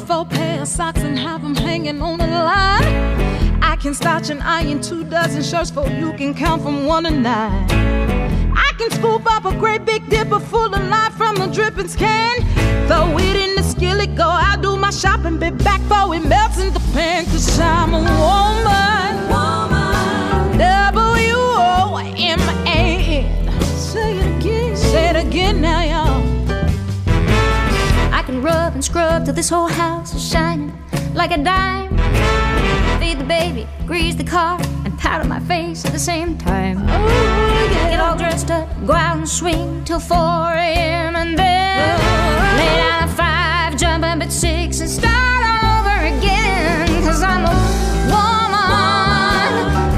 4 pair of socks and have them hanging on the line. I can starch and iron 2 dozen shirts for you can count from 1 to 9. I can scoop up a great big dipper full of lime from the drippings can. Throw it in the skillet, go out, do my shopping, be back before it melts in the pan. 'Cause I'm a woman, W-O-M-A-N. Say it again, say it again now, y'all. I can rub and scrub till this whole house is shining like a dime. Feed the baby, grease the car, and powder my face at the same time. Oh, yeah. Get all dressed up, go out and swing till 4 a.m. and then lay down at 5, jump up at 6 and start all over again. 'Cause I'm a woman,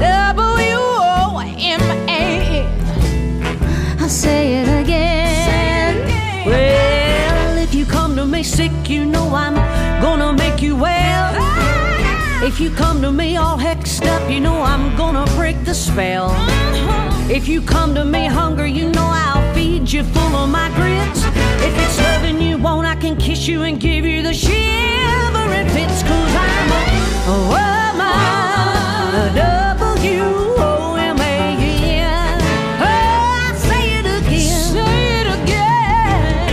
W-O-M-A-N. I'll say it again. Well, if you come to me sick, you know I'm gonna make you well. If you come to me all hexed up, you know I'm gonna break the spell. If you come to me hungry, you know I'll feed you full of my grits. If it's loving you want, I can kiss you and give you the shivering fits. 'Cause I'm a woman, a W-O-M-A-N. Oh, I'll say it again. Say it again.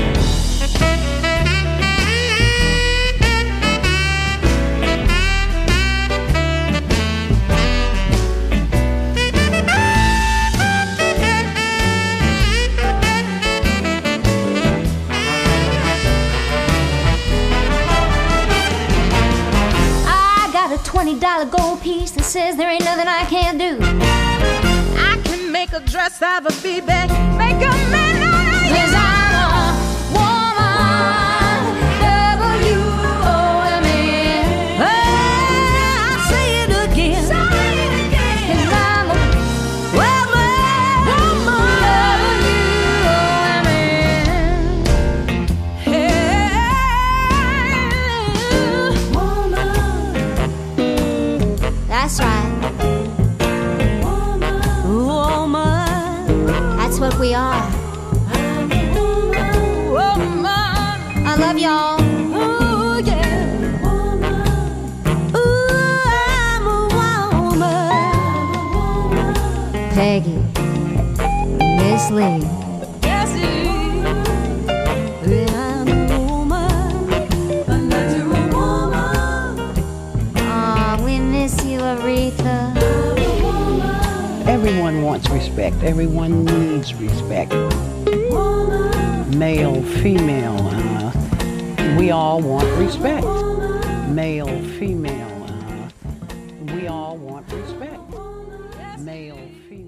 $20 gold piece that says there ain't nothing I can't do. I can make a dress out of a bee-bag, make a man out of you. 'Cause I'm a woman, W-O-M-A-N. I'll say it again. 'Cause I'm a woman, W-O-M-A-N. That's right. That's what we are. I love y'all. Ooh, yeah. Ooh, I'm a woman. Peggy, Miss Lee. Yes, it is. I'm a woman. You're a woman. Aw, we miss you, Aretha. Everyone wants respect. Everyone needs respect. Male, female, we all want respect. Male, female, we all want respect. Male, female.